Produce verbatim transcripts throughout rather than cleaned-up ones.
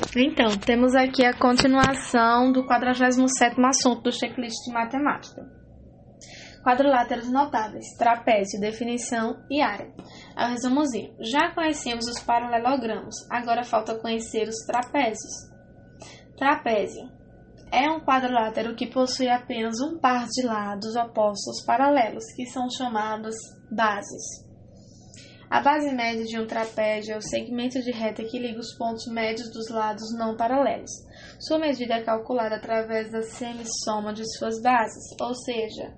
Então, temos aqui a continuação do quadragésimo sétimo assunto do checklist de matemática. Quadriláteros notáveis, trapézio, definição e área. É o resumozinho. Já conhecemos os paralelogramos, agora falta conhecer os trapézios. Trapézio é um quadrilátero que possui apenas um par de lados opostos paralelos, que são chamados bases. A base média de um trapézio é o segmento de reta que liga os pontos médios dos lados não paralelos. Sua medida é calculada através da semissoma de suas bases, ou seja,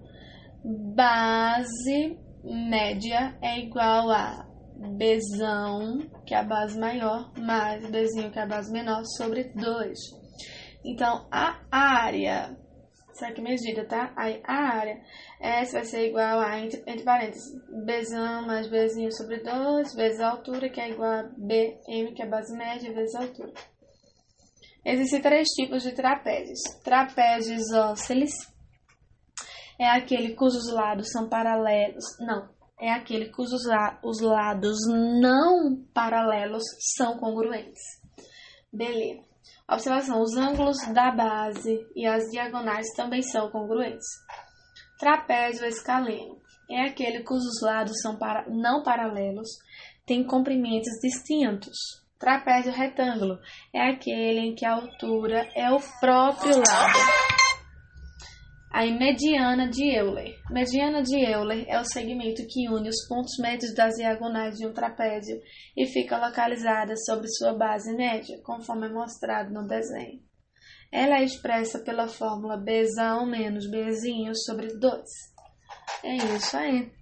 base média é igual a Bzão, que é a base maior, mais Bzinho, que é a base menor, sobre dois. Então, a área, isso aqui é medida, tá? Aí, a área, essa vai ser igual a, entre, entre parênteses, Bzão mais Bzinho sobre dois, vezes a altura, que é igual a Bm, que é a base média, vezes a altura. Existem três tipos de trapézios. Trapézio isósceles é aquele cujos lados são paralelos, não, é aquele cujos la, os lados não paralelos são congruentes. Beleza. Observação, os ângulos da base e as diagonais também são congruentes. Trapézio escaleno é aquele cujos lados são para, não paralelos, tem comprimentos distintos. Trapézio retângulo é aquele em que a altura é o próprio lado. Aí, mediana de Euler. Mediana de Euler é o segmento que une os pontos médios das diagonais de um trapézio e fica localizada sobre sua base média, conforme é mostrado no desenho. Ela é expressa pela fórmula Bzão menos Bzinho sobre dois. É isso aí.